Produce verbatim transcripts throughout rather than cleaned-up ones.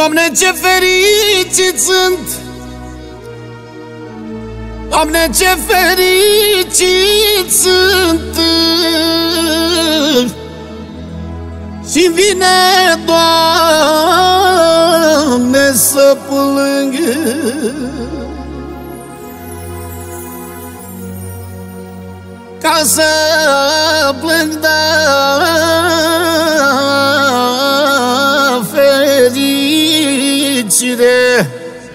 Doamne, ce fericit sunt! Doamne, ce fericit sunt! Și-mi vine, Doamne, să plâng. Ca să plâng de fericire,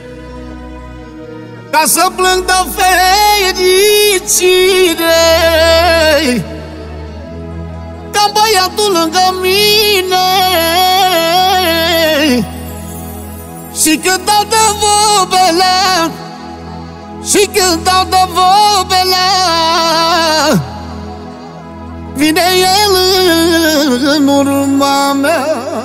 ca să plâng de fericire, ca băiatul lângă mine. Și când dau de vorbele, și când dau de vorbele, vine el în urma mea.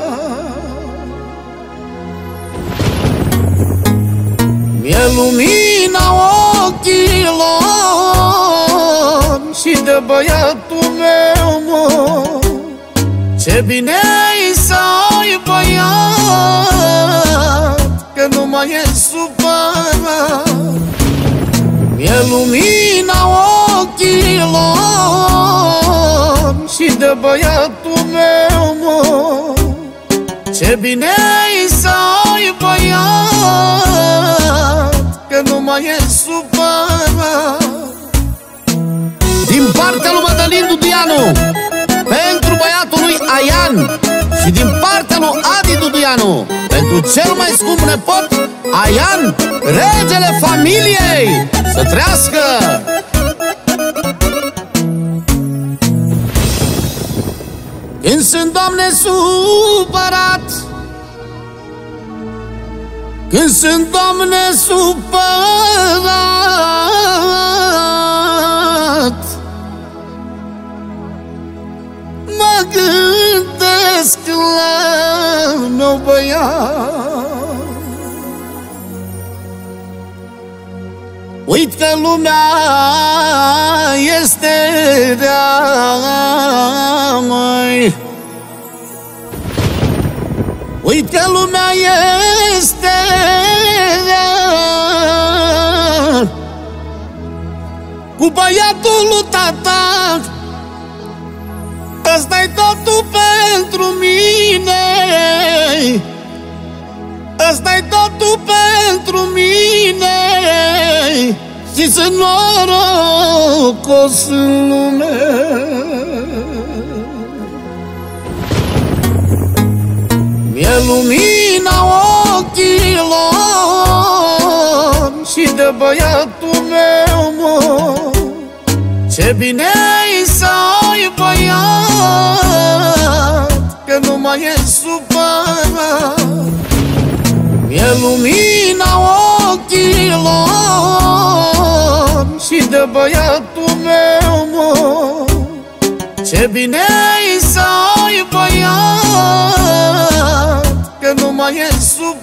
Mi-e lumina ochilor și de băiatul meu, mă. Ce bine-i să ai băiat, că nu mai e supărat. Mi-e lumina ochilor și de băiatul meu, mă. Ce bine-i să ai băiat, că nu mai e supărat. Din partea lui Mădălin Duduianu, pentru băiatul lui Aian. Și din partea lui Adi Duduianu, pentru cel mai scump nepot, Aian, regele familiei. Să trească! Când sunt, Doamne, supărat, când sunt, Doamne, supărat, mă gândesc la meu băiat. Uit că lumea este rea, măi. Uit că lumea este rea, cu băiatul lui tata. Ăsta-i totul pentru mine, ăsta-i totul pentru mine. Și sunt norocos în lume. Mi-e lumina ochilor și de băiatul meu, mă. Ce bine-i să ai băiat, că nu mai e supărat. Mi-e lumina ochilor și de băiatul meu, mă. Ce bine-i să ai băiat, că nu mai e supărat.